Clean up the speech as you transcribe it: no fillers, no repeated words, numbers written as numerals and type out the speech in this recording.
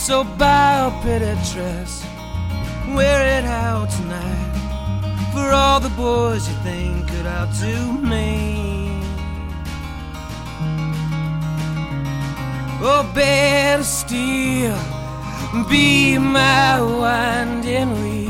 So buy a pretty dress, wear it out tonight, for all the boys you think could outdo me. Oh, better still, be my winding reel.